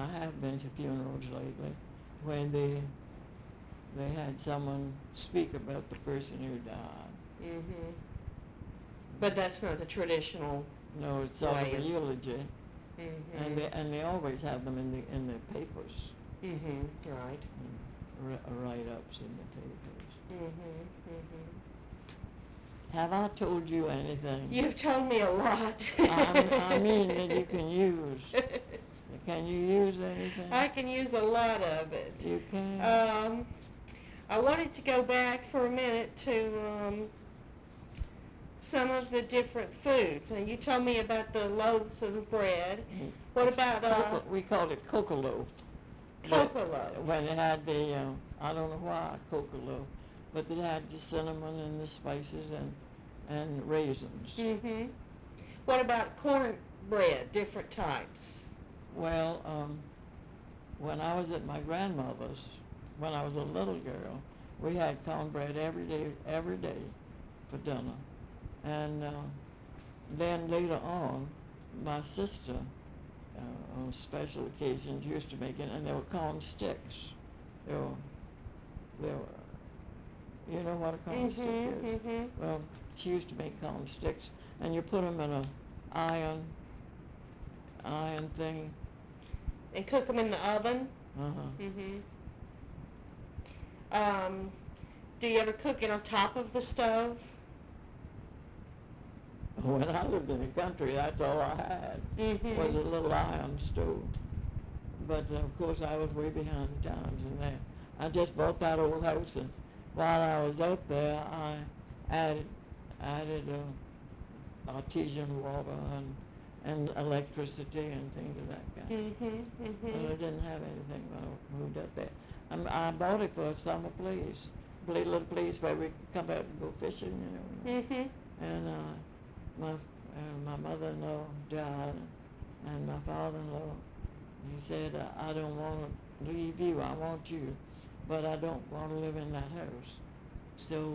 have been to funerals lately where they had someone speak about the person who died. Mhm. But that's not the traditional. No, it's sort of a eulogy, Mhm. and they always have them in the papers. Mhm. Right. Write-ups in the papers. Mhm. Mhm. Have I told you anything? You've told me a lot. I mean that you can use. Can you use anything? I can use a lot of it. You can? I wanted to go back for a minute to some of the different foods. And you told me about the loaves of bread. What about we called it cocoa loaf. Cocoa loaf. When it had the I don't know why cocoa loaf, but it had the cinnamon and the spices and raisins. Mhm. What about cornbread, different types? Well, when I was at my grandmother's, when I was a little girl, we had cornbread every day for dinner. And then later on, my sister, on special occasions, used to make it, and there were corn sticks. There were, you know what a corn stick is? Mhm. Well, she used to make corn sticks, and you put them in a iron thing. And cook them in the oven? Uh-huh. Mhm. Do you ever cook it on top of the stove? When I lived in the country, that's all I had, was a little iron stove. But of course I was way behind the times in there. I just bought that old house, and while I was out there, I added artesian water and electricity and things of that kind. But I didn't have anything when I moved up there. I bought it for a summer place, a little place where we could come out and go fishing, you know. And my mother-in-law died, and my father-in-law, he said, I don't want to leave you, I want you, but I don't want to live in that house. So,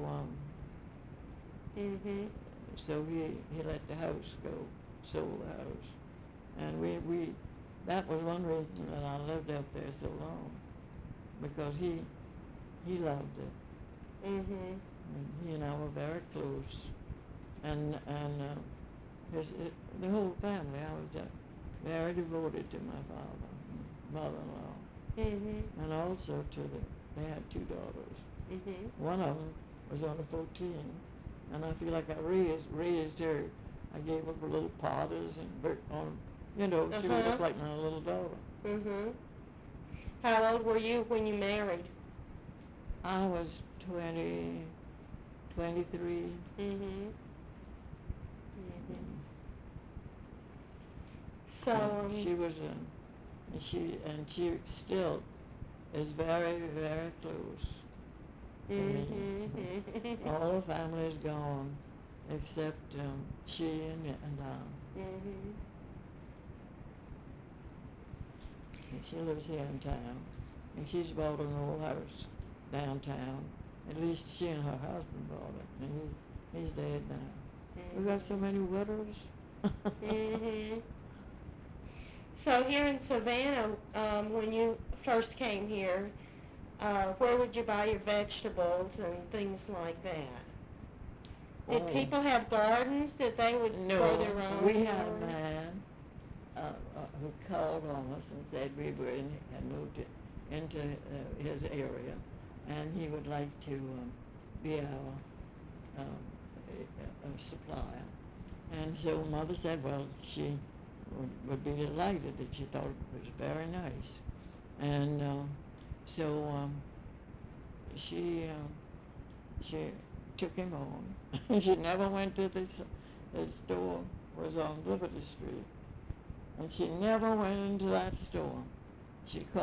so he let the house go, sold the house. And we that was one reason that I lived out there so long, because he loved it. And he and I were very close. And the whole family, I was very devoted to my father, mother-in-law, and also they had two daughters. One of them was only 14, and I feel like I raised her. I gave her little potters and she was just like my little daughter. How old were you when you married? I was 23. So she was, she still is very, very close to me. All the family is gone except she and I. And she lives here in town, and she's bought an old house downtown. At least she and her husband bought it, and he's dead now. We've got so many widows. So here in Savannah, when you first came here, where would you buy your vegetables and things like that? Did people have gardens that they would grow their own? No, we had a man who called on us and said we were had moved into his area, and he would like to be our supplier. And so Mother said, well, she would be delighted, that she thought it was very nice. And so she took him on. She never went to the store, was on Liberty Street. And she never went into that store. She